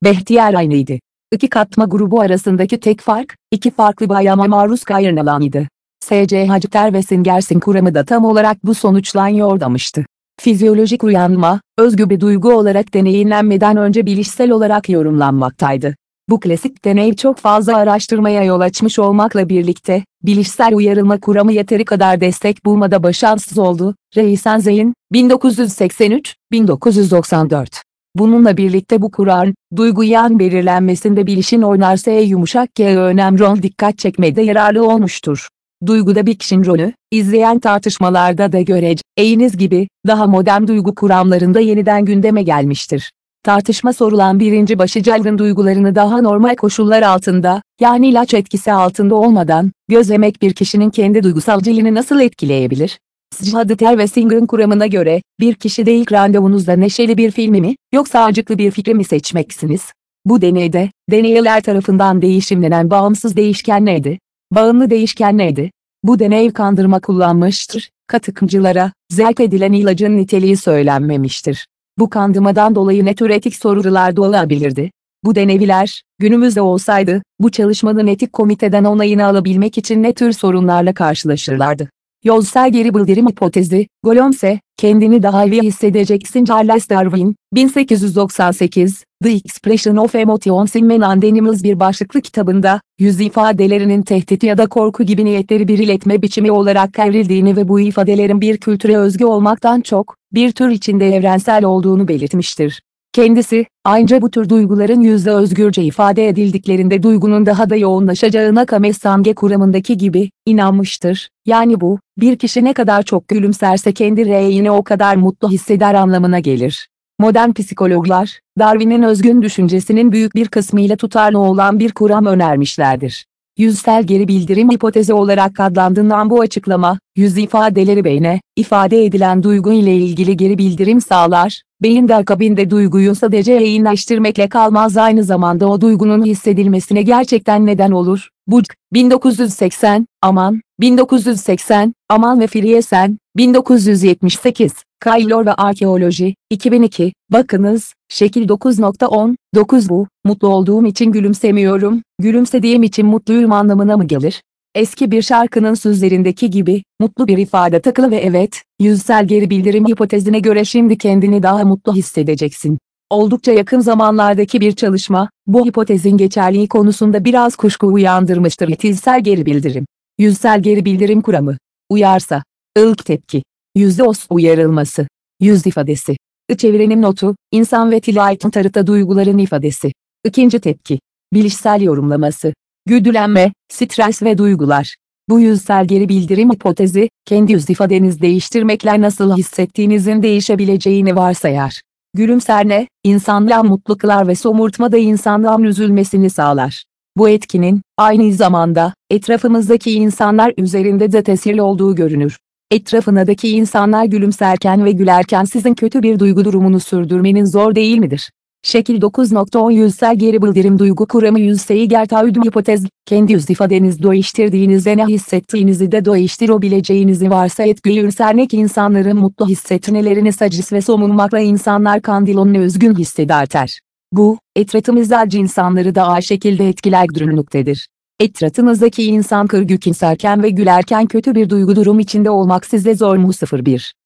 Behtiyar aynıydı. İki katma grubu arasındaki tek fark, iki farklı bayama maruz kalınanıydı. S.C. Hacıter ve Singersin kuramı da tam olarak bu sonuçtan yordammıştı. Fizyolojik uyanma, özgü bir duygu olarak deneyimlenmeden önce bilişsel olarak yorumlanmaktaydı. Bu klasik deney çok fazla araştırmaya yol açmış olmakla birlikte, bilişsel uyarılma kuramı yeteri kadar destek bulmada başarısız oldu. Reisenstein, 1983-1994. Bununla birlikte bu kuram, duygu yan belirlenmesinde bilişin oynarsa yumuşak G önem rol dikkat çekmede yararlı olmuştur. Duyguda bir kişinin rolü, izleyen tartışmalarda da göreceğiniz gibi, daha modern duygu kuramlarında yeniden gündeme gelmiştir. Tartışma sorulan birinci başıcılığın duygularını daha normal koşullar altında, yani ilaç etkisi altında olmadan, gözlemek bir kişinin kendi duygusalcılığını nasıl etkileyebilir? Hacıter ve Singer'in kuramına göre, bir kişide ilk randevunuzda neşeli bir filmi mi, yoksa acıklı bir fikri mi seçmeksiniz? Bu deneyde, deneyler tarafından değişimlenen bağımsız değişken neydi? Bağımlı değişken neydi? Bu deney kandırma kullanmıştır, katılımcılara, zerk edilen ilacın niteliği söylenmemiştir. Bu kandırmadan dolayı ne tür etik sorular doğabilirdi? Bu deneyler, günümüzde olsaydı, bu çalışmanın etik komiteden onayını alabilmek için ne tür sorunlarla karşılaşırlardı? Yolsal geri bildirim hipotezi, Golomse, kendini daha iyi hissedeceksin Charles Darwin, 1898, The Expression of Emotions in Man and Animals bir başlıklı kitabında, yüz ifadelerinin tehdit ya da korku gibi niyetleri bir iletme biçimi olarak evrildiğini ve bu ifadelerin bir kültüre özgü olmaktan çok, bir tür içinde evrensel olduğunu belirtmiştir. Kendisi, ayrıca bu tür duyguların yüzde özgürce ifade edildiklerinde duygunun daha da yoğunlaşacağına Kamesange kuramındaki gibi, inanmıştır. Yani bu, bir kişi ne kadar çok gülümserse kendi reyini o kadar mutlu hisseder anlamına gelir. Modern psikologlar, Darwin'in özgün düşüncesinin büyük bir kısmıyla tutarlı olan bir kuram önermişlerdir. Yüzsel geri bildirim hipotezi olarak adlandırılan bu açıklama, yüz ifadeleri beyne, ifade edilen duygu ile ilgili geri bildirim sağlar, beyin de akabinde duyguyu sadece yayınlaştırmakla kalmaz aynı zamanda o duygunun hissedilmesine gerçekten neden olur. Budge, 1980, Aman, 1980, Aman ve Friesen, 1978, Kaylor ve Arkeoloji, 2002, bakınız, şekil 9.10, 9 bu, mutlu olduğum için gülümsemiyorum, gülümsediğim için mutluyum anlamına mı gelir? Eski bir şarkının sözlerindeki gibi, mutlu bir ifade takılı ve evet, yüzsel geri bildirim hipotezine göre şimdi kendini daha mutlu hissedeceksin. Oldukça yakın zamanlardaki bir çalışma, bu hipotezin geçerliği konusunda biraz kuşku uyandırmıştır. Yüzsel geri bildirim. Yüzsel geri bildirim kuramı. Uyarsa. İlk tepki. Yüzde os uyarılması. Yüz ifadesi. Çevrenin notu, insan ve tilaytın tarıta duyguların ifadesi. İkinci tepki. Bilişsel yorumlaması. Güdülenme, stres ve duygular. Bu yüzsel geri bildirim hipotezi, kendi yüz ifadenizi değiştirmekle nasıl hissettiğinizin değişebileceğini varsayar. Gülümserne, insanlığa mutlu kılar ve somurtma da insanlığın üzülmesini sağlar. Bu etkinin, aynı zamanda, etrafımızdaki insanlar üzerinde de tesirli olduğu görünür. Etrafınızdaki insanlar gülümserken ve gülerken sizin kötü bir duygu durumunu sürdürmeniz zor değil midir? Şekil 9.10 yüzsel geri bildirim duygu kuramı yüzsel gertaüdüm hipotez, kendi yüz ifadenizi değiştirdiğinizde ne hissettiğinizi de değiştirebileceğinizi varsayıp gülümsermek insanların mutlu hissetmelerini sacis ve somunmakla insanlar kandilonunu özgün hissederler. Bu, etrafımızdaki insanları da aynı şekilde etkiler durumluktedir. Etrafınızdaki insan gülümserken ve gülerken kötü bir duygu durum içinde olmak size zor mu? 01